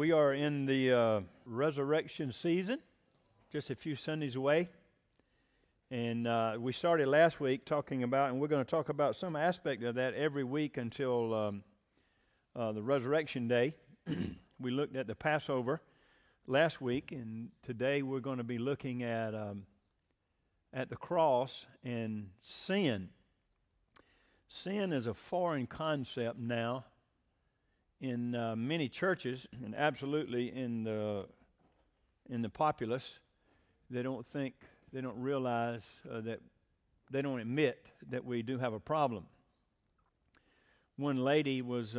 We are in the resurrection season, just a few Sundays away. And we started last week talking about, and we're going to talk about some aspect of that every week until the resurrection day. We looked at the Passover last week, and today we're going to be looking at the cross and sin. Sin is a foreign concept now in many churches, and absolutely in the populace. They don't realize that they don't admit that we do have a problem. One lady was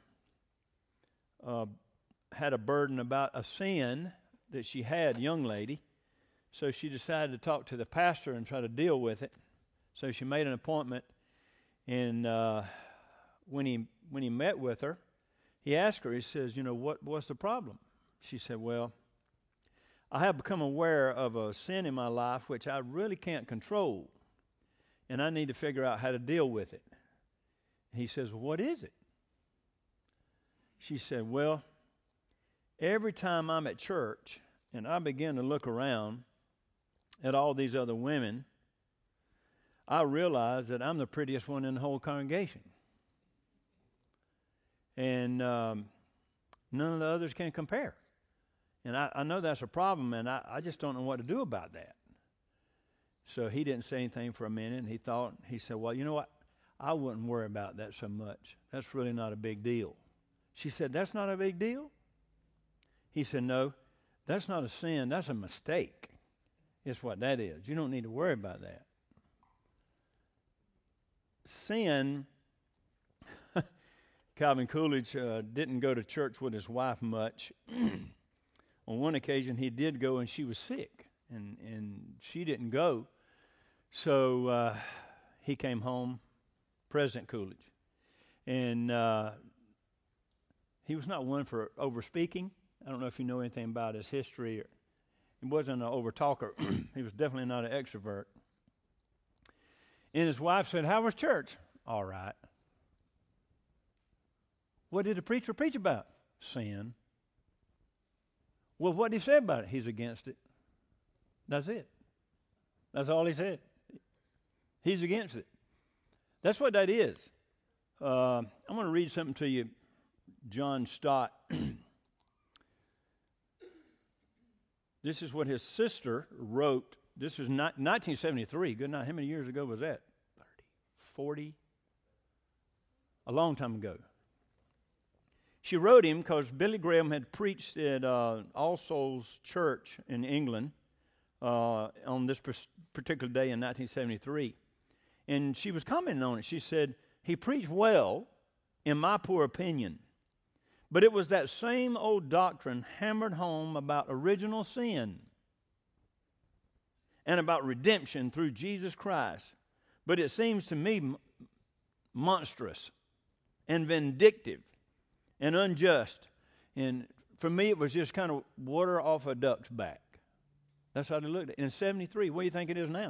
had a burden about a sin that she had, young lady, so she decided to talk to the pastor and try to deal with it. So she made an appointment, and when he met with her, he asked her, he says, what's the problem? She said, well, I have become aware of a sin in my life which I really can't control, and I need to figure out how to deal with it. He says, well, what is it? She said, well, every time I'm at church and I begin to look around at all these other women, I realize that I'm the prettiest one in the whole congregation. And none of the others can compare. And I know that's a problem, and I just don't know what to do about that. So he didn't say anything for a minute, and he said, well, you know what? I wouldn't worry about that so much. That's really not a big deal. She said, that's not a big deal? He said, no, that's not a sin. That's a mistake. It's what that is. You don't need to worry about that. Sin... Calvin Coolidge didn't go to church with his wife much. On one occasion, he did go, and she was sick, and she didn't go. So he came home, President Coolidge. And he was not one for over-speaking. I don't know if you know anything about his history. He wasn't an over-talker. He was definitely not an extrovert. And his wife said, how was church? All right. What did the preacher preach about? Sin. Well, what did he say about it? He's against it. That's it. That's all he said. He's against it. That's what that is. I'm going to read something to you, John Stott. This is what his sister wrote. This is 1973. Good night. How many years ago was that? 30, 40? A long time ago. She wrote him because Billy Graham had preached at All Souls Church in England on this particular day in 1973. And she was commenting on it. She said, he preached well, in my poor opinion. But it was that same old doctrine hammered home about original sin and about redemption through Jesus Christ. But it seems to me monstrous and vindictive and unjust. And for me, it was just kind of water off a duck's back. That's how they looked at it. In 73, what do you think it is now?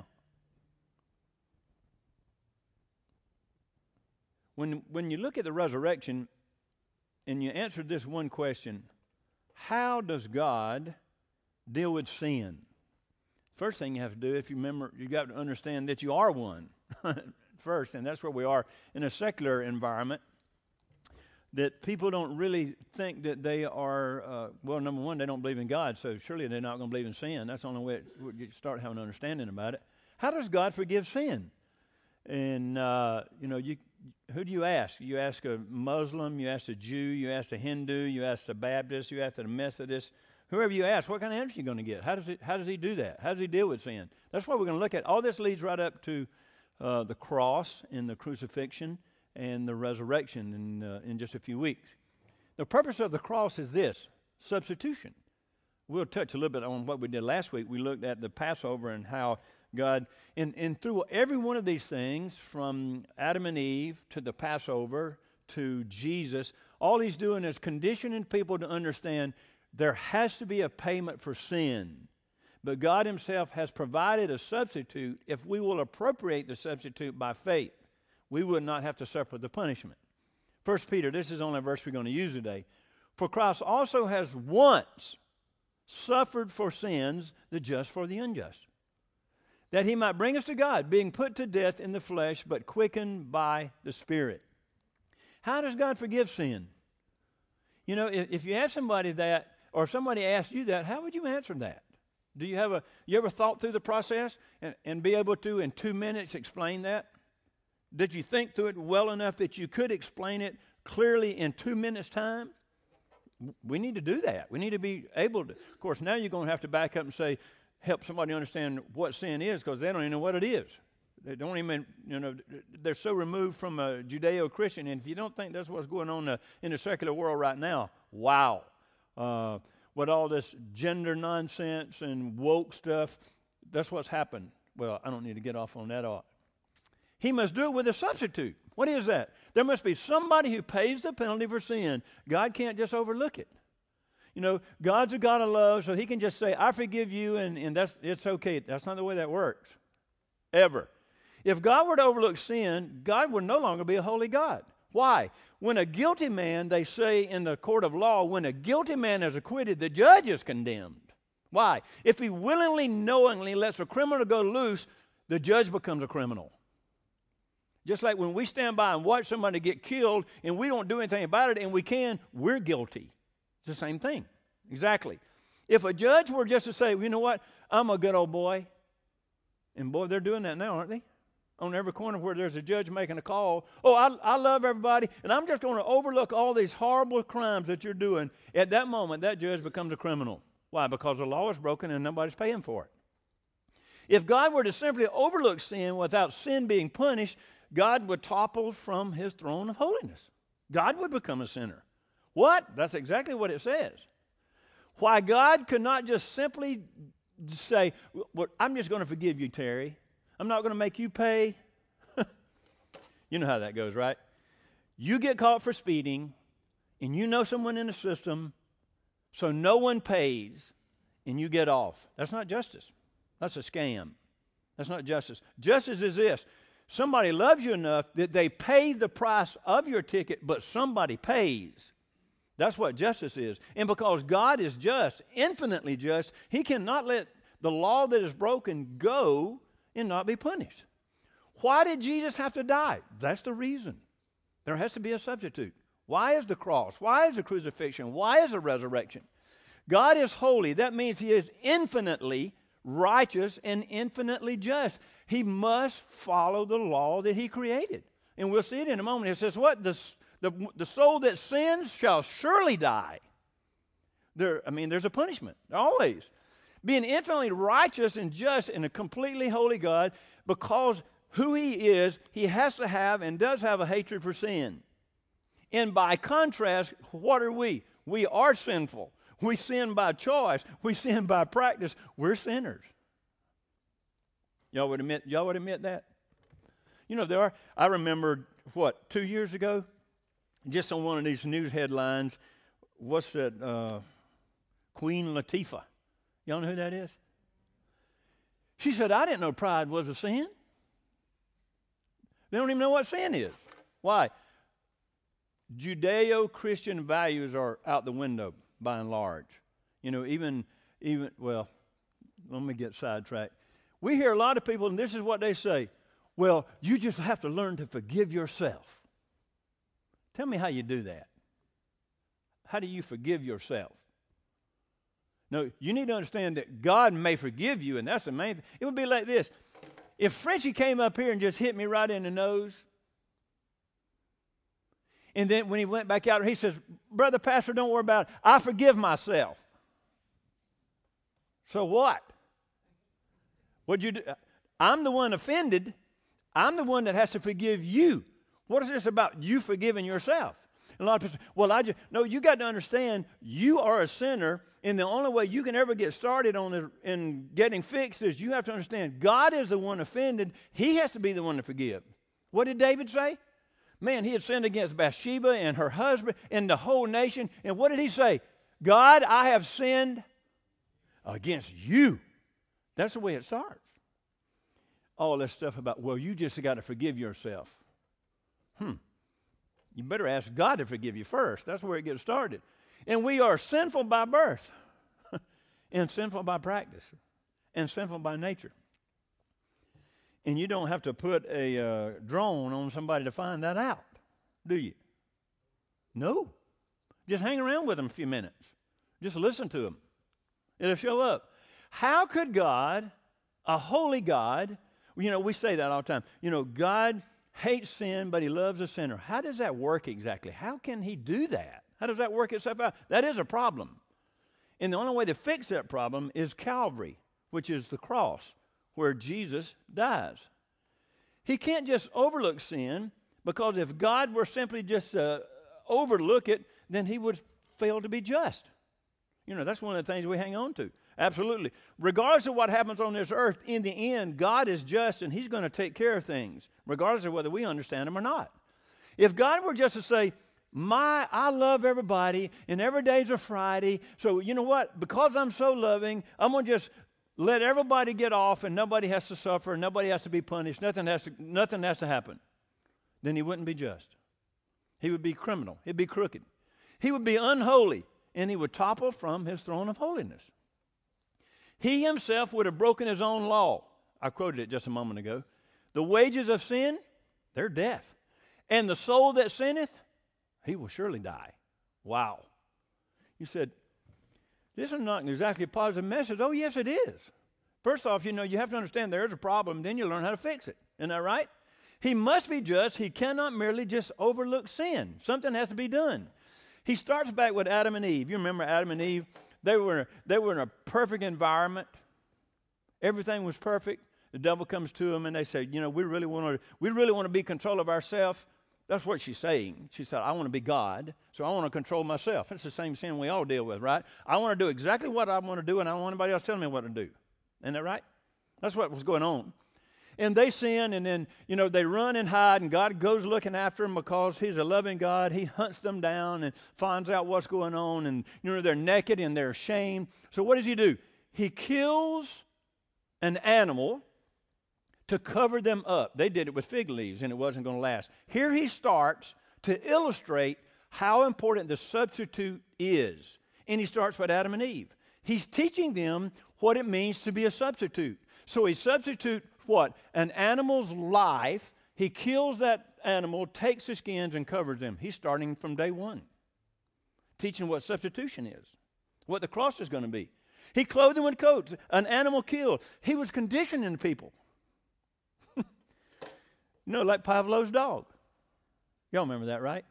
When you look at the resurrection and you answer this one question, how does God deal with sin? First thing you have to do, if you remember, you got to understand that you are one first, and that's where we are in a secular environment. That people don't really think that they are, well, number one, they don't believe in God, so surely they're not going to believe in sin. That's the only way you start having an understanding about it. How does God forgive sin? And, who do you ask? You ask a Muslim, you ask a Jew, you ask a Hindu, you ask a Baptist, you ask a Methodist. Whoever you ask, what kind of answer are you going to get? How does he do that? How does he deal with sin? That's what we're going to look at. All this leads right up to the cross and the crucifixion and the resurrection in just a few weeks. The purpose of the cross is this, substitution. We'll touch a little bit on what we did last week. We looked at the Passover and how God, and through every one of these things, from Adam and Eve to the Passover to Jesus, all he's doing is conditioning people to understand there has to be a payment for sin. But God himself has provided a substitute if we will appropriate the substitute by faith. We would not have to suffer the punishment. 1 Peter, this is the only verse we're going to use today. For Christ also has once suffered for sins, the just for the unjust, that he might bring us to God, being put to death in the flesh, but quickened by the Spirit. How does God forgive sin? You know, if you ask somebody that, or if somebody asked you that, how would you answer that? Do you ever thought through the process and be able to, in 2 minutes, explain that? Did you think through it well enough that you could explain it clearly in 2 minutes' time? We need to do that. We need to be able to. Of course, now you're going to have to back up and say, help somebody understand what sin is, because they don't even know what it is. They don't even, they're so removed from a Judeo-Christian. And if you don't think that's what's going on in the secular world right now, wow. With all this gender nonsense and woke stuff, that's what's happened. Well, I don't need to get off on that. He must do it with a substitute. What is that? There must be somebody who pays the penalty for sin. God can't just overlook it. You know, God's a God of love, so he can just say, I forgive you, and it's okay. That's not the way that works, ever. If God were to overlook sin, God would no longer be a holy God. Why? When a guilty man, they say in the court of law, when a guilty man is acquitted, the judge is condemned. Why? If he willingly, knowingly lets a criminal go loose, the judge becomes a criminal. Just like when we stand by and watch somebody get killed and we don't do anything about it, and we're guilty. It's the same thing. Exactly. If a judge were just to say, you know what, I'm a good old boy, and boy, they're doing that now, aren't they? On every corner where there's a judge making a call, I love everybody, and I'm just going to overlook all these horrible crimes that you're doing. At that moment, that judge becomes a criminal. Why? Because the law is broken and nobody's paying for it. If God were to simply overlook sin without sin being punished, God would topple from his throne of holiness. God would become a sinner. What? That's exactly what it says. Why God could not just simply say, well, I'm just going to forgive you, Terry. I'm not going to make you pay. You know how that goes, right? You get caught for speeding, and you know someone in the system, so no one pays, and you get off. That's not justice. That's a scam. That's not justice. Justice is this. Somebody loves you enough that they pay the price of your ticket, but somebody pays. That's what justice is. And because God is just, infinitely just, he cannot let the law that is broken go and not be punished. Why did Jesus have to die? That's the reason. There has to be a substitute. Why is the cross? Why is the crucifixion? Why is the resurrection? God is holy. That means he is infinitely righteous and infinitely just. He must follow the law that he created. And we'll see it in a moment. It says what? The soul that sins shall surely die. There's a punishment, always. Being infinitely righteous and just and a completely holy God, because who he is, he has to have and does have a hatred for sin. And by contrast, what are we? We are sinful. We sin by choice. We sin by practice. We're sinners. Y'all would admit that? You know, I remember, 2 years ago, just on one of these news headlines, what's that, Queen Latifah. Y'all know who that is? She said, I didn't know pride was a sin. They don't even know what sin is. Why? Judeo-Christian values are out the window by and large. You know, even, well, let me get sidetracked. We hear a lot of people, and this is what they say, well, you just have to learn to forgive yourself. Tell me how you do that. How do you forgive yourself? No, you need to understand that God may forgive you, and that's the main thing. It would be like this. If Frenchie came up here and just hit me right in the nose, and then when he went back out, he says, Brother Pastor, don't worry about it. I forgive myself. So what? What'd you do? I'm the one offended. I'm the one that has to forgive you. What is this about you forgiving yourself? And a lot of people say, well, no, you got to understand you are a sinner, and the only way you can ever get started in getting fixed is you have to understand God is the one offended. He has to be the one to forgive. What did David say? Man, he had sinned against Bathsheba and her husband and the whole nation. And what did he say? God, I have sinned against you. That's the way it starts. All this stuff about, well, you just got to forgive yourself. You better ask God to forgive you first. That's where it gets started. And we are sinful by birth, and sinful by practice, and sinful by nature. And you don't have to put a drone on somebody to find that out, do you? No. Just hang around with them a few minutes. Just listen to them. It'll show up. How could God, a holy God, we say that all the time. God hates sin, but he loves a sinner. How does that work exactly? How can he do that? How does that work itself out? That is a problem. And the only way to fix that problem is Calvary, which is the cross, where Jesus dies. He can't just overlook sin, because if God were simply just overlook it, then he would fail to be just. That's one of the things we hang on to. Absolutely. Regardless of what happens on this earth, in the end, God is just and he's going to take care of things, regardless of whether we understand him or not. If God were just to say, I love everybody, and every day's a Friday, so you know what? Because I'm so loving, I'm going to just let everybody get off, and nobody has to suffer, and nobody has to be punished, nothing has to happen. Then he wouldn't be just. He would be criminal. He'd be crooked. He would be unholy, and he would topple from his throne of holiness. He himself would have broken his own law. I quoted it just a moment ago. The wages of sin, they're death. And the soul that sinneth, he will surely die. Wow. You said, this is not exactly a positive message. Oh, yes, it is. First off, you have to understand there is a problem, then you learn how to fix it. Isn't that right? He must be just. He cannot merely just overlook sin. Something has to be done. He starts back with Adam and Eve. You remember Adam and Eve? They were in a perfect environment. Everything was perfect. The devil comes to them and they say, we really want to be in control of ourselves. That's what she's saying. She said, I want to be God, so I want to control myself. It's the same sin we all deal with, right? I want to do exactly what I want to do, and I don't want anybody else telling me what to do. Isn't that right? That's what was going on. And they sin, and then, they run and hide, and God goes looking after them because he's a loving God. He hunts them down and finds out what's going on, and, they're naked and they're ashamed. So what does he do? He kills an animal to cover them up. They did it with fig leaves, and it wasn't going to last. Here he starts to illustrate how important the substitute is. And he starts with Adam and Eve. He's teaching them what it means to be a substitute. So he substitutes what? An animal's life. He kills that animal, takes the skins, and covers them. He's starting from day one, teaching what substitution is, what the cross is going to be. He clothed them with coats, an animal killed. He was conditioning people. Like Pavlov's dog. Y'all remember that, right?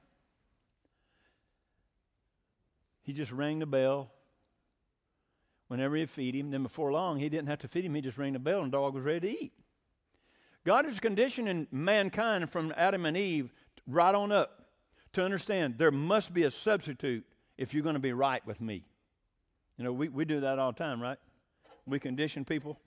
He just rang the bell whenever he'd feed him. Then before long, he didn't have to feed him. He just rang the bell and the dog was ready to eat. God is conditioning mankind from Adam and Eve right on up to understand there must be a substitute if you're going to be right with me. We do that all the time, right? We condition people.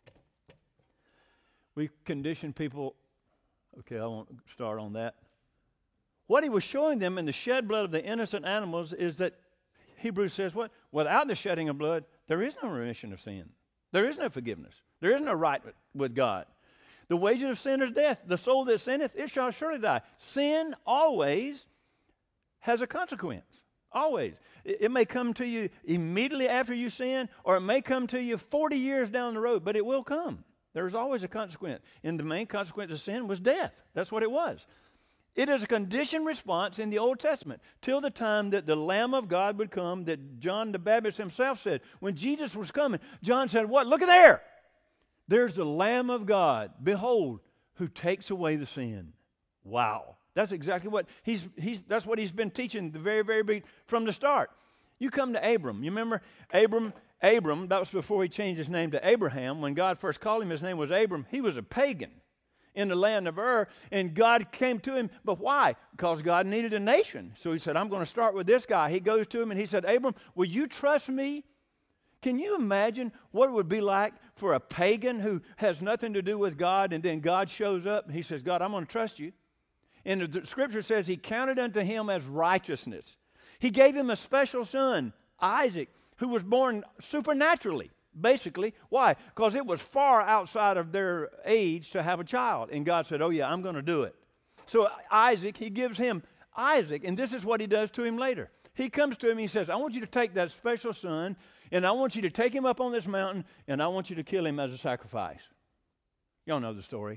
Okay, I won't start on that. What he was showing them in the shed blood of the innocent animals is that Hebrews says what? Without the shedding of blood, there is no remission of sin. There is no forgiveness. There is no right with God. The wages of sin is death. The soul that sinneth, it shall surely die. Sin always has a consequence. Always. It may come to you immediately after you sin, or it may come to you 40 years down the road, but it will come. There's always a consequence. And the main consequence of sin was death. That's what it was. It is a conditioned response in the Old Testament till the time that the Lamb of God would come, that John the Baptist himself said. When Jesus was coming, John said, what? Look at there. There's the Lamb of God. Behold, who takes away the sin. Wow. That's exactly what that's what he's been teaching the very, very big from the start. You come to Abram. You remember Abram, that was before he changed his name to Abraham. When God first called him, his name was Abram. He was a pagan in the land of Ur, and God came to him. But why? Because God needed a nation. So he said, I'm going to start with this guy. He goes to him and he said, Abram, will you trust me? Can you imagine what it would be like for a pagan who has nothing to do with God, and then God shows up and he says, God, I'm going to trust you. And the scripture says he counted unto him as righteousness. He gave him a special son, Isaac, who was born supernaturally, basically. Why? Because it was far outside of their age to have a child. And God said, oh yeah, I'm going to do it. So Isaac, he gives him Isaac, and this is what he does to him later. he comes to him and he says, I want you to take that special son, and I want you to take him up on this mountain, and I want you to kill him as a sacrifice. Y'all know the story.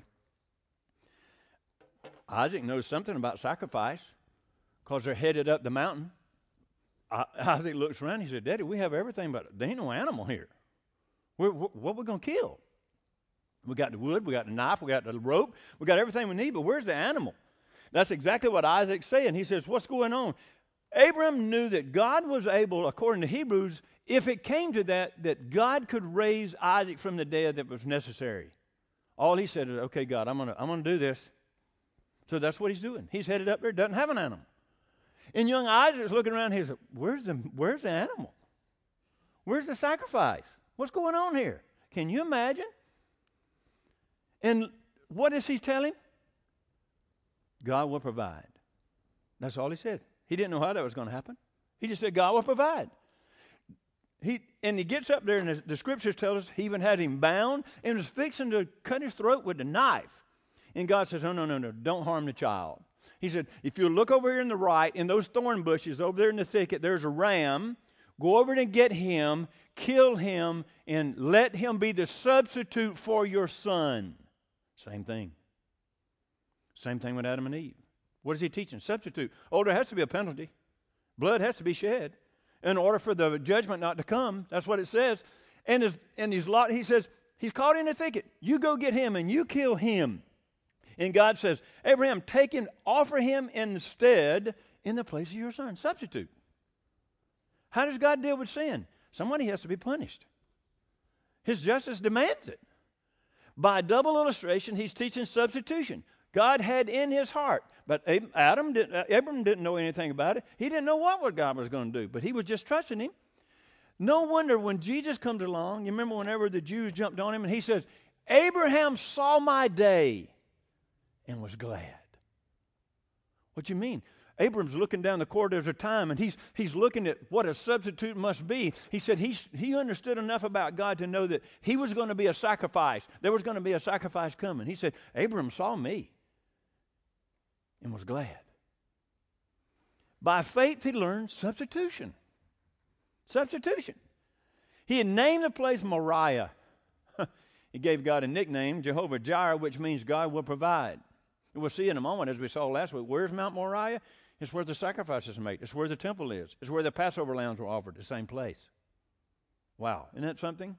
Isaac knows something about sacrifice because they're headed up the mountain. Isaac looks around. He said, Daddy, we have everything, but there ain't no animal here. What are we going to kill? We got the wood, we got the knife, we got the rope, we got everything we need, but where's the animal? That's exactly what Isaac's saying. He says, what's going on? Abraham knew that God was able, according to Hebrews, if it came to that God could raise Isaac from the dead that was necessary. All he said is, okay, God, I'm gonna do this. So that's what he's doing. He's headed up there, doesn't have an animal. And young Isaac's looking around, he said, where's the animal? Where's the sacrifice? What's going on here? Can you imagine? And what does he tell him? God will provide. That's all he said. He didn't know how that was going to happen. He just said, God will provide. He gets up there, and the scriptures tell us he even had him bound and was fixing to cut his throat with a knife. And God says, no, don't harm the child. He said, if you look over here in the right, in those thorn bushes over there in the thicket, there's a ram. Go over and get him, kill him, and let him be the substitute for your son. Same thing. Same thing with Adam and Eve. What is he teaching? Substitute. Oh, there has to be a penalty. Blood has to be shed in order for the judgment not to come. That's what it says. And he says, he's caught in a thicket. You go get him and you kill him. And God says, Abraham, take him, offer him instead in the place of your son. Substitute. How does God deal with sin? Somebody has to be punished. His justice demands it. By double illustration, he's teaching substitution. God had in his heart, but Abram didn't know anything about it. He didn't know what God was going to do, but he was just trusting him. No wonder when Jesus comes along, you remember whenever the Jews jumped on him, and he says, Abraham saw my day and was glad. What you mean? Abram's looking down the corridors of time, and he's looking at what a substitute must be. He said he understood enough about God to know that he was going to be a sacrifice. There was going to be a sacrifice coming. He said, Abram saw me and was glad. By faith, he learned substitution. Substitution. He had named the place Moriah. He gave God a nickname, Jehovah Jireh, which means God will provide. We'll see in a moment, as we saw last week, where's Mount Moriah? It's where the sacrifices are made. It's where the temple is. It's where the Passover lambs were offered, the same place. Wow, isn't that something?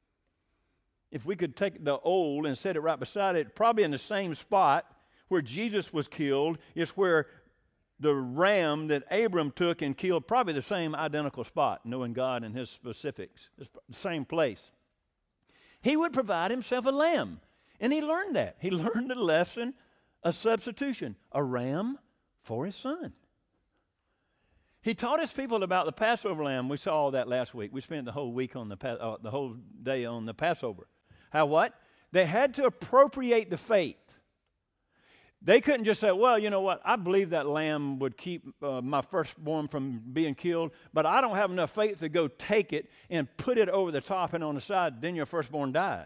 If we could take the old and set it right beside it, probably in the same spot where Jesus was killed, is where the ram that Abram took and killed, probably the same identical spot, knowing God and his specifics. It's the same place. He would provide himself a lamb, and he learned that. He learned the lesson of substitution, a ram for his son. He taught his people about the Passover lamb. We saw all that last week. We spent the whole week on the whole day on the Passover. How what? They had to appropriate the faith. They couldn't just say, well, you know what, I believe that lamb would keep my firstborn from being killed, but I don't have enough faith to go take it and put it over the top and on the side, then your firstborn died.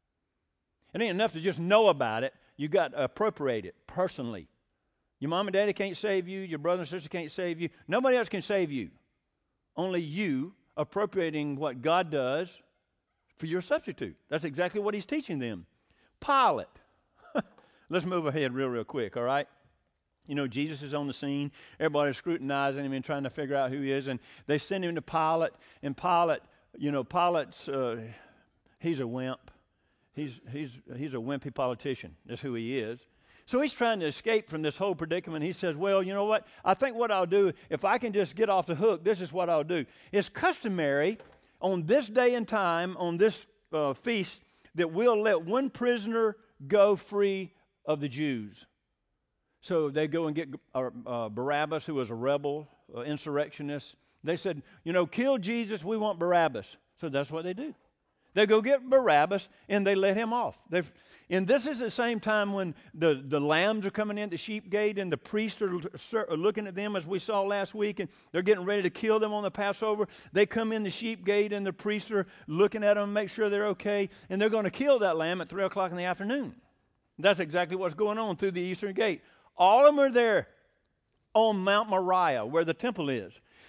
It ain't enough to just know about it. You got to appropriate it personally. Your mom and daddy can't save you. Your brother and sister can't save you. Nobody else can save you. Only you appropriating what God does for your substitute. That's exactly what he's teaching them. Pilate. Let's move ahead real quick, all right? You know, Jesus is on the scene. Everybody's scrutinizing him and trying to figure out who he is. And they send him to Pilate. And Pilate, Pilate's, he's a wimp. He's a wimpy politician. That's who he is. So he's trying to escape from this whole predicament. He says, well, you know what? I think what I'll do, if I can just get off the hook, this is what I'll do. It's customary on this day and time, on this feast, that we'll let one prisoner go free of the Jews. So they go and get Barabbas, who was a rebel, insurrectionist. They said, kill Jesus, we want Barabbas. So that's what they do. They go get Barabbas, and they let him off. And this is the same time when the lambs are coming in the sheep gate, and the priests are looking at them, as we saw last week, and they're getting ready to kill them on the Passover. They come in the sheep gate, and the priests are looking at them and make sure they're okay, and they're going to kill that lamb at 3 o'clock in the afternoon. That's exactly what's going on through the eastern gate. All of them are there on Mount Moriah, where the temple is.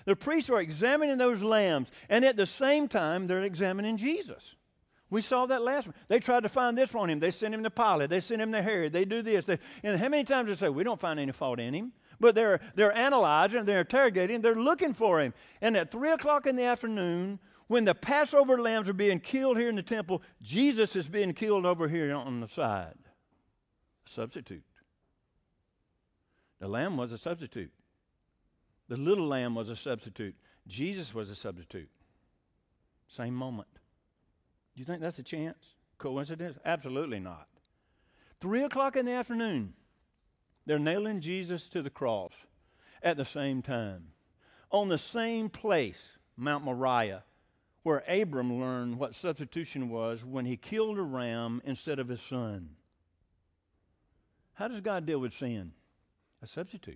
The priests are examining those lambs, and at the same time, they're examining Jesus. We saw that last one. They tried to find this on him. They sent him to Pilate. They sent him to Herod. They do this. And how many times they say, we don't find any fault in him? But they're analyzing, they're interrogating, they're looking for him. And at 3 o'clock in the afternoon, when the Passover lambs are being killed here in the temple, Jesus is being killed over here on the side. A substitute. The lamb was a substitute. The little lamb was a substitute. Jesus was a substitute. Same moment. Do you think that's a chance? Coincidence? Absolutely not. 3 o'clock in the afternoon, they're nailing Jesus to the cross at the same time. On the same place, Mount Moriah, where Abram learned what substitution was when he killed a ram instead of his son. How does God deal with sin? A substitute.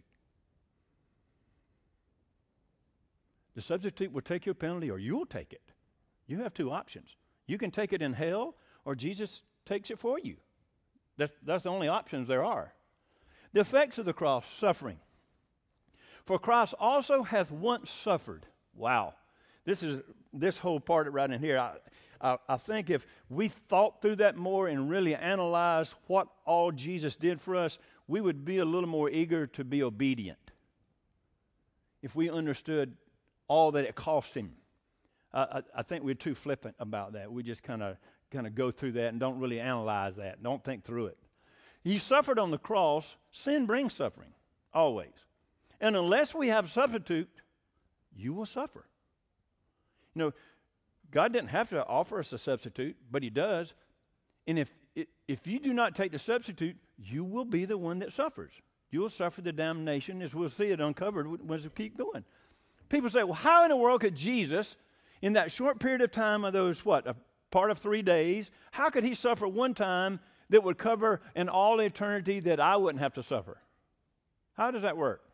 The substitute will take your penalty or you'll take it. You have two options. You can take it in hell or Jesus takes it for you. That's the only options there are. The effects of the cross, suffering. For Christ also hath once suffered. Wow. This whole part right in here, I think if we thought through that more and really analyzed what all Jesus did for us, we would be a little more eager to be obedient. If we understood all that it cost him. I think we're too flippant about that. We just kind of go through that and don't really analyze that. Don't think through it. He suffered on the cross. Sin brings suffering, always. And unless we have a substitute, you will suffer. You know, God didn't have to offer us a substitute, but he does. And if you do not take the substitute, you will be the one that suffers. You will suffer the damnation, as we'll see it uncovered as we keep going. People say, well, how in the world could Jesus, in that short period of time of those, a part of 3 days, how could he suffer one time that would cover in all eternity that I wouldn't have to suffer? How does that work?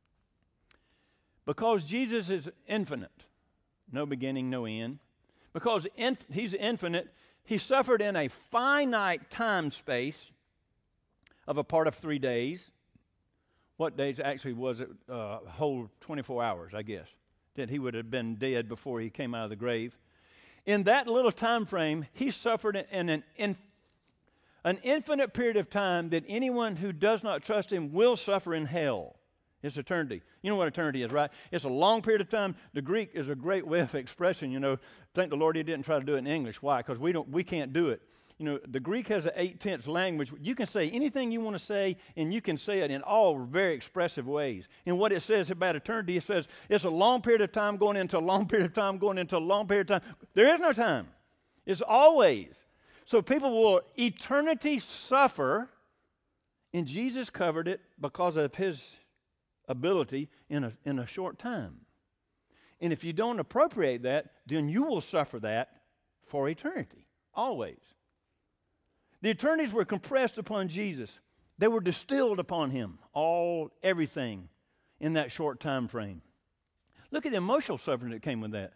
Because Jesus is infinite, no beginning, no end. Because he's infinite, he suffered in a finite time space of a part of 3 days. What days actually was it? A whole 24 hours, I guess, that he would have been dead before he came out of the grave. In that little time frame, he suffered in an infinite period of time that anyone who does not trust him will suffer in hell. It's eternity. You know what eternity is, right? It's a long period of time. The Greek is a great way of expressing, thank the Lord he didn't try to do it in English. Why? Because we can't do it. The Greek has an 8/10 language. You can say anything you want to say, and you can say it in all very expressive ways. And what it says about eternity, it says it's a long period of time going into a long period of time going into a long period of time. There is no time. It's always. So people will eternity suffer, and Jesus covered it because of his ability in a short time. And if you don't appropriate that, then you will suffer that for eternity, always. The eternities were compressed upon Jesus. They were distilled upon him, everything in that short time frame. Look at the emotional suffering that came with that.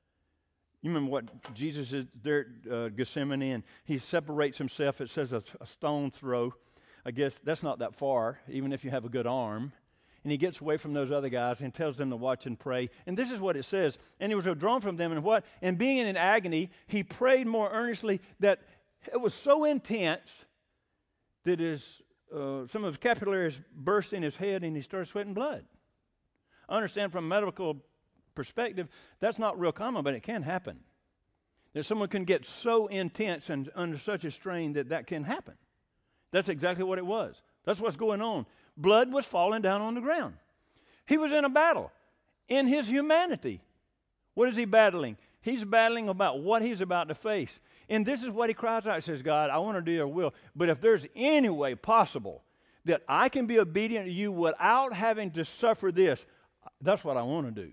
You remember what Jesus is there at Gethsemane, and he separates himself. It says a stone throw. I guess that's not that far, even if you have a good arm. And he gets away from those other guys and tells them to watch and pray. And this is what it says. And he was withdrawn from them, and what? And being in agony, he prayed more earnestly that it was so intense that some of his capillaries burst in his head and he started sweating blood. I understand from a medical perspective, that's not real common, but it can happen. That someone can get so intense and under such a strain that can happen. That's exactly what it was. That's what's going on. Blood was falling down on the ground. He was in a battle. In his humanity, what is he battling? He's battling about what he's about to face. And this is what he cries out. He says, God, I want to do your will. But if there's any way possible that I can be obedient to you without having to suffer this, that's what I want to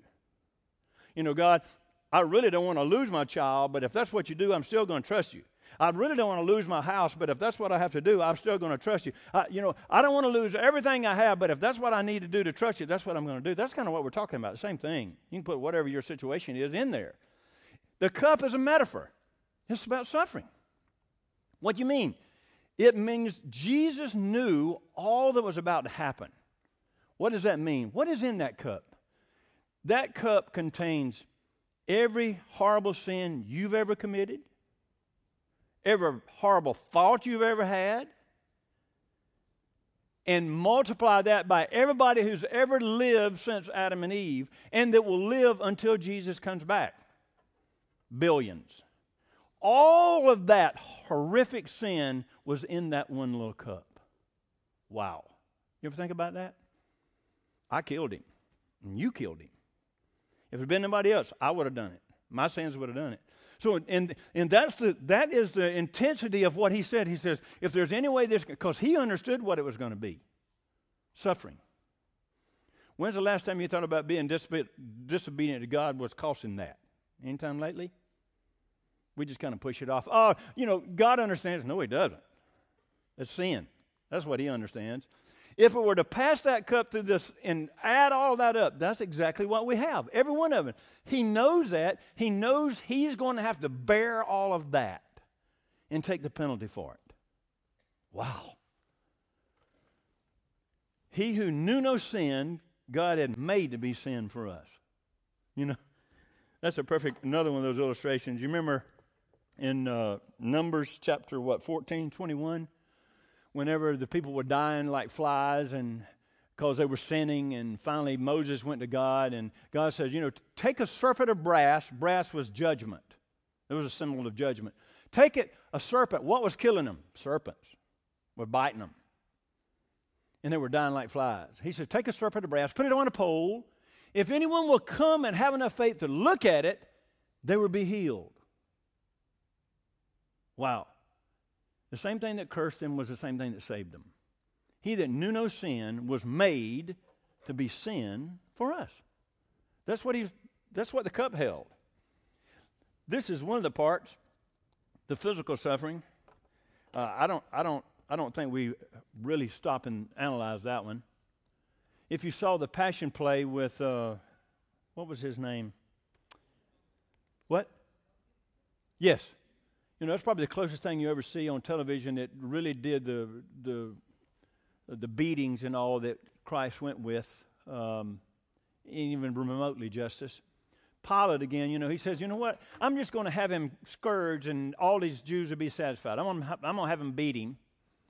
do. God, I really don't want to lose my child, but if that's what you do, I'm still going to trust you. I really don't want to lose my house, but if that's what I have to do, I'm still going to trust you. I don't want to lose everything I have, but if that's what I need to do to trust you, that's what I'm going to do. That's kind of what we're talking about, the same thing. You can put whatever your situation is in there. The cup is a metaphor. It's about suffering. What do you mean? It means Jesus knew all that was about to happen. What does that mean? What is in that cup? That cup contains every horrible sin you've ever committed, every horrible thought you've ever had, and multiply that by everybody who's ever lived since Adam and Eve and that will live until Jesus comes back. Billions. All of that horrific sin was in that one little cup. Wow. You ever think about that? I killed him, and you killed him. If it had been anybody else, I would have done it. My sins would have done it. So, and that is the intensity of what he said. He says, if there's any way this, because he understood what it was going to be, suffering. When's the last time you thought about being disobedient to God was costing that? Anytime lately? We just kind of push it off. Oh, God understands. No, he doesn't. It's sin. That's what he understands. If it were to pass that cup through this and add all that up, that's exactly what we have. Every one of them. He knows that. He knows he's going to have to bear all of that and take the penalty for it. Wow. He who knew no sin, God had made to be sin for us. That's another one of those illustrations. You remember in Numbers chapter 14, 21? Whenever the people were dying like flies and because they were sinning, and finally Moses went to God, and God says, take a serpent of brass. Brass was judgment. It was a symbol of judgment. Take it, a serpent. What was killing them? Serpents were biting them. And they were dying like flies. He said, take a serpent of brass, put it on a pole. If anyone will come and have enough faith to look at it, they will be healed. Wow. The same thing that cursed them was the same thing that saved them. He that knew no sin was made to be sin for us. That's what the cup held. This is one of the parts, the physical suffering. I don't think we really stop and analyze that one. If you saw the Passion play with what was his name? What? Yes. That's probably the closest thing you ever see on television that really did the beatings and all that Christ went with, even remotely justice. Pilate again, you know, he says, you know what? I'm just going to have him scourged and all these Jews will be satisfied. I'm going to have him beat him.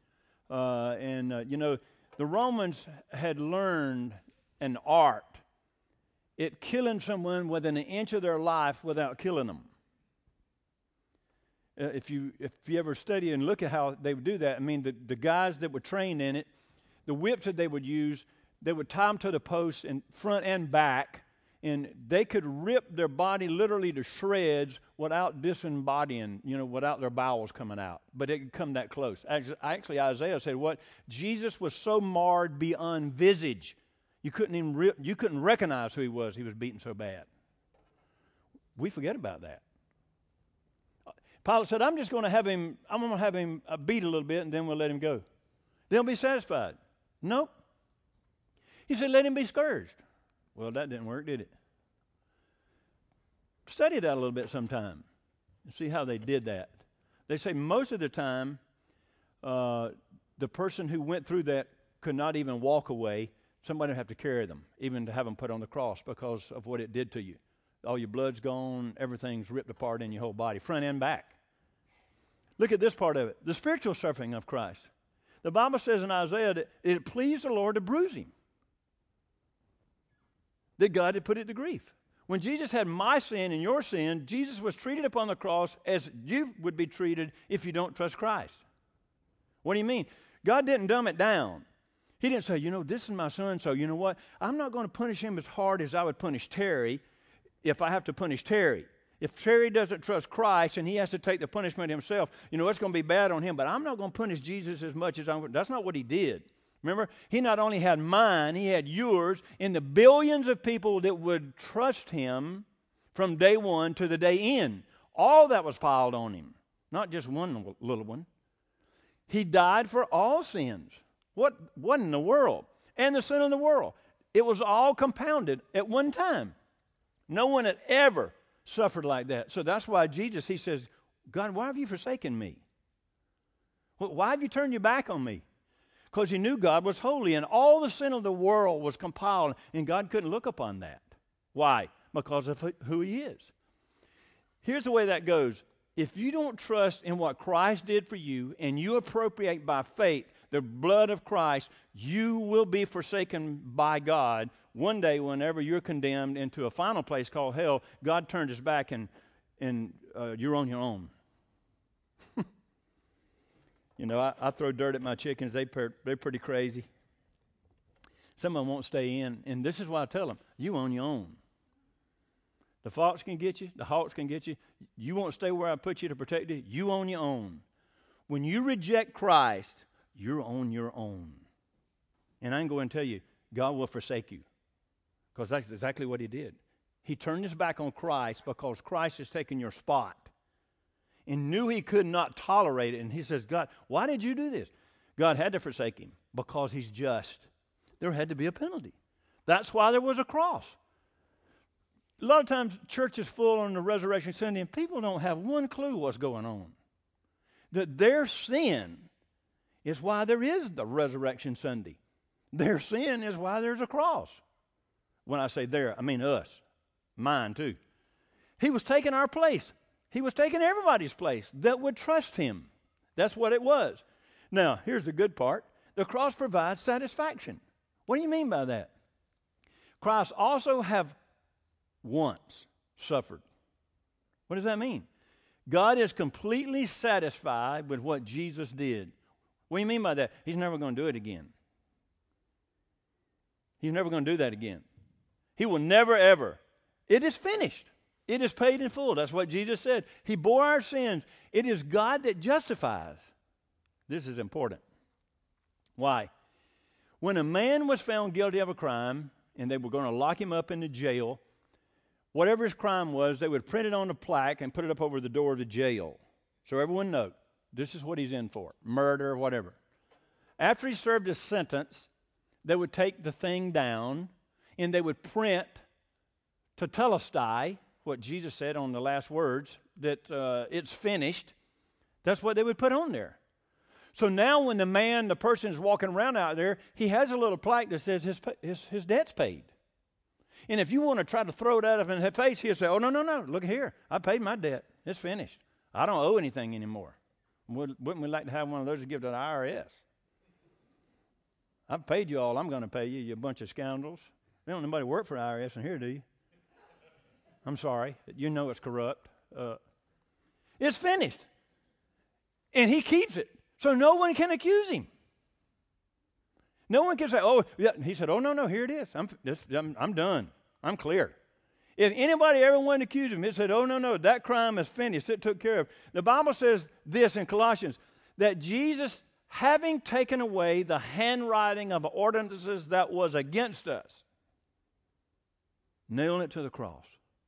You know, the Romans had learned an art at killing someone within an inch of their life without killing them. If you ever study and look at how they would do that, I mean, the guys that were trained in it, the whips that they would use, they would tie them to the posts in front and back, and they could rip their body literally to shreds without disembodying, you know, without their bowels coming out. But it could come that close. Actually, Isaiah said, what? Jesus was so marred beyond visage, you couldn't recognize who he was. He was beaten so bad. We forget about that. Pilate said, I'm going to have him beat a little bit, and then we'll let him go. They'll be satisfied. Nope. He said, let him be scourged. Well, that didn't work, did it? Study that a little bit sometime and see how they did that. They say most of the time, the person who went through that could not even walk away. Somebody would have to carry them, even to have them put on the cross because of what it did to you. All your blood's gone, everything's ripped apart in your whole body, front and back. Look at this part of it, the spiritual suffering of Christ. The Bible says in Isaiah that it pleased the Lord to bruise him, that God had put it to grief. When Jesus had my sin and your sin, Jesus was treated upon the cross as you would be treated if you don't trust Christ. What do you mean? God didn't dumb it down. He didn't say, you know, this is my son, so you know what? I'm not going to punish him as hard as I would punish Terry if I have to punish Terry. If Terry doesn't trust Christ and he has to take the punishment himself, you know, it's going to be bad on him, but I'm not going to punish Jesus as much as I'm. That's not what he did. Remember, he not only had mine, he had yours, and the billions of people that would trust him from day one to the day end. All that was piled on him, not just one little one. He died for all sins. What in the world? And the sin of the world. It was all compounded at one time. No one had ever suffered like that. So that's why Jesus, he says, God, why have you forsaken me? Why have you turned your back on me? Because he knew God was holy and all the sin of the world was compiled and God couldn't look upon that. Why? Because of who he is. Here's the way that goes. If you don't trust in what Christ did for you and you appropriate by faith the blood of Christ, you will be forsaken by God. One day, whenever you're condemned into a final place called hell, God turns his back and you're on your own. You know, I throw dirt at my chickens. They're pretty crazy. Some of them won't stay in. And this is why I tell them, you on your own. The fox can get you. The hawks can get you. You won't stay where I put you to protect you. You on your own. When you reject Christ, you're on your own. And I'm going to tell you, God will forsake you. Because that's exactly what he did. He turned his back on Christ because Christ has taken your spot. And knew he could not tolerate it. And he says, God, why did you do this? God had to forsake him because he's just. There had to be a penalty. That's why there was a cross. A lot of times church is full on the Resurrection Sunday and people don't have one clue what's going on. That their sin is why there is the Resurrection Sunday. Their sin is why there's a cross. When I say there, I mean us. Mine too. He was taking our place. He was taking everybody's place that would trust him. That's what it was. Now, here's the good part. The cross provides satisfaction. What do you mean by that? Christ also have once suffered. What does that mean? God is completely satisfied with what Jesus did. What do you mean by that? He's never going to do it again. He's never going to do that again. He will never, ever. It is finished. It is paid in full. That's what Jesus said. He bore our sins. It is God that justifies. This is important. Why? When a man was found guilty of a crime and they were going to lock him up in the jail, whatever his crime was, they would print it on a plaque and put it up over the door of the jail. So everyone knows this is what he's in for, murder or whatever. After he served his sentence, they would take the thing down and they would print tetelestai, what Jesus said on the last words, that it's finished. That's what they would put on there. So now when the person is walking around out there, he has a little plaque that says his debt's paid. And if you want to try to throw it out of his face, he'll say, oh, no, look here. I paid my debt. It's finished. I don't owe anything anymore. Wouldn't we like to have one of those to give to the IRS? I've paid you all I'm going to pay you, you bunch of scoundrels. There don't nobody work for IRS in here, do you? I'm sorry. You know it's corrupt. It's finished. And he keeps it. So no one can accuse him. No one can say, oh, yeah. He said, oh, no, here it is. I'm done. I'm clear. If anybody ever wanted to accuse him, it said, oh, no, that crime is finished. It took care of. The Bible says this in Colossians, that Jesus, having taken away the handwriting of ordinances that was against us, nailed it to the cross.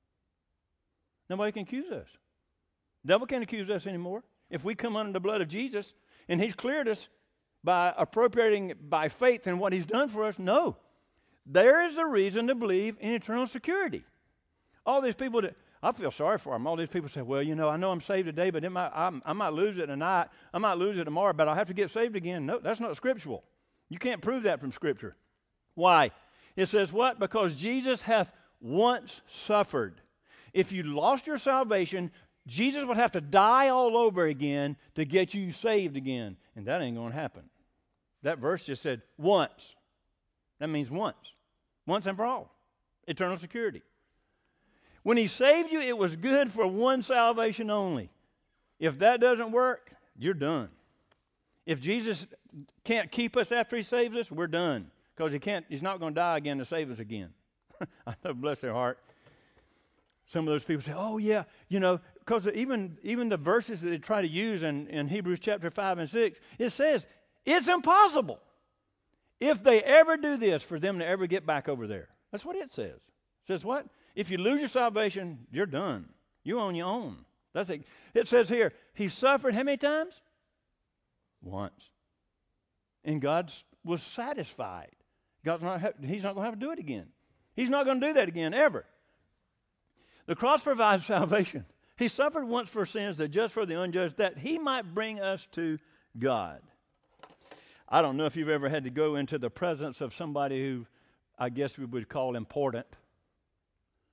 Nobody can accuse us. The devil can't accuse us anymore. If we come under the blood of Jesus and he's cleared us by appropriating by faith in what he's done for us, no. There is a reason to believe in eternal security. All these people, I feel sorry for them. All these people say, well, I know I'm saved today, but I might lose it tonight. I might lose it tomorrow, but I'll have to get saved again. No, that's not scriptural. You can't prove that from Scripture. Why? It says what? Because Jesus hath once suffered. If you lost your salvation, Jesus would have to die all over again to get you saved again. And that ain't going to happen. That verse just said once. That means once. Once and for all. Eternal security. When he saved you, it was good for one salvation only. If that doesn't work, you're done. If Jesus can't keep us after he saves us, we're done. Because he's not going to die again to save us again. I know, bless their heart. Some of those people say, oh, yeah, because even the verses that they try to use in Hebrews chapter 5 and 6, it says, it's impossible if they ever do this for them to ever get back over there. That's what it says. It says what? If you lose your salvation, you're done. You're on your own. That's it. It says here, he suffered how many times? Once. And God was satisfied. He's not going to have to do it again. He's not going to do that again, ever. The cross provides salvation. He suffered once for sins, the just for the unjust, that he might bring us to God. I don't know if you've ever had to go into the presence of somebody who I guess we would call important.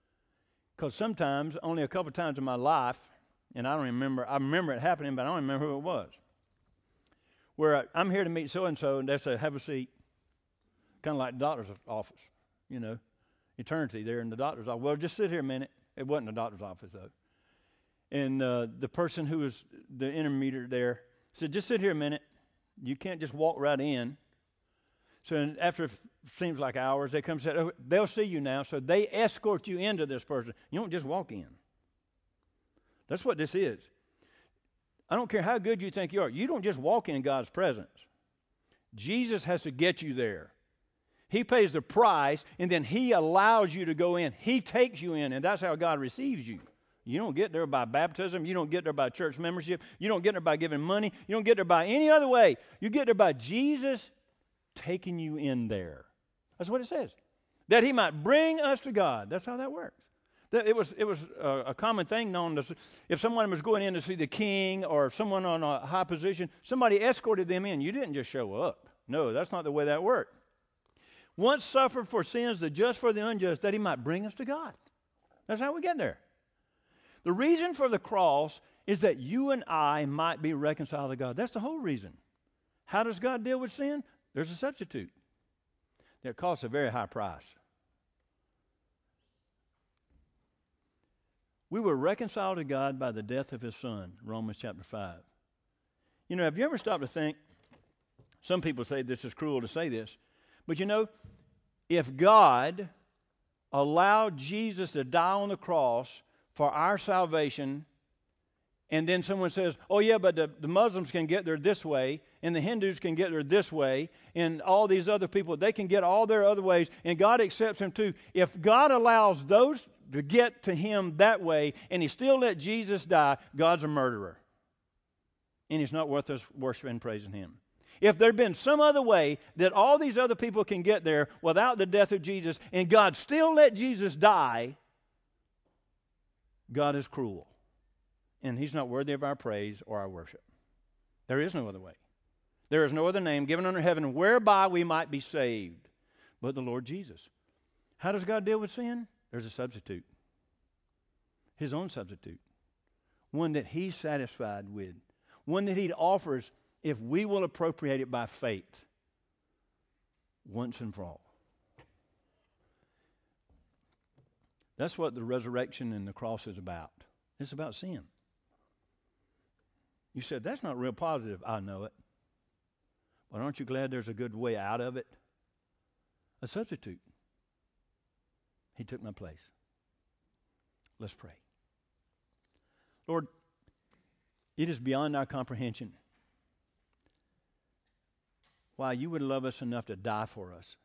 Because sometimes, only a couple times in my life, and I remember it happening, but I don't remember who it was, where I'm here to meet so-and-so, and they say, have a seat. Kind of like the doctor's office, you know, eternity there in the doctor's office. Well, just sit here a minute. It wasn't the doctor's office, though. And the person who was the intermediary there said, just sit here a minute. You can't just walk right in. So after it seems like hours, they come and say, oh, they'll see you now. So they escort you into this person. You don't just walk in. That's what this is. I don't care how good you think you are. You don't just walk in God's presence. Jesus has to get you there. He pays the price, and then He allows you to go in. He takes you in, and that's how God receives you. You don't get there by baptism. You don't get there by church membership. You don't get there by giving money. You don't get there by any other way. You get there by Jesus taking you in there. That's what it says. That He might bring us to God. That's how that works. It was a common thing known as if someone was going in to see the king or someone on a high position, somebody escorted them in. You didn't just show up. No, that's not the way that worked. Once suffered for sins, the just for the unjust, that He might bring us to God. That's how we get there. The reason for the cross is that you and I might be reconciled to God. That's the whole reason. How does God deal with sin? There's a substitute that costs a very high price. We were reconciled to God by the death of His Son, Romans chapter 5. You know, have you ever stopped to think, some people say this is cruel to say this, but you know, if God allowed Jesus to die on the cross for our salvation, and then someone says, oh yeah, but the Muslims can get there this way, and the Hindus can get there this way, and all these other people, they can get all their other ways, and God accepts them too. If God allows those to get to Him that way, and He still let Jesus die, God's a murderer. And He's not worth us worshiping and praising Him. If there had been some other way that all these other people can get there without the death of Jesus, and God still let Jesus die, God is cruel. And He's not worthy of our praise or our worship. There is no other way. There is no other name given under heaven whereby we might be saved but the Lord Jesus. How does God deal with sin? There's a substitute. His own substitute. One that He's satisfied with. One that He offers if we will appropriate it by faith once and for all. That's what the resurrection and the cross is about. It's about sin. You said, that's not real positive. I know it. But aren't you glad there's a good way out of it? A substitute. He took my place. Let's pray. Lord, it is beyond our comprehension why You would love us enough to die for us.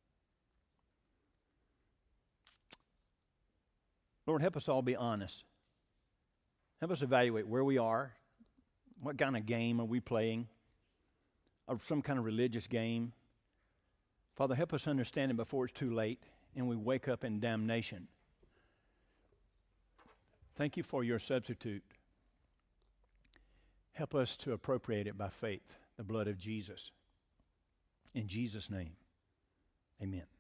Lord, help us all be honest. Help us evaluate where we are. What kind of game are we playing? Or some kind of religious game? Father, help us understand it before it's too late and we wake up in damnation. Thank You for Your substitute. Help us to appropriate it by faith, the blood of Jesus. In Jesus' name, amen.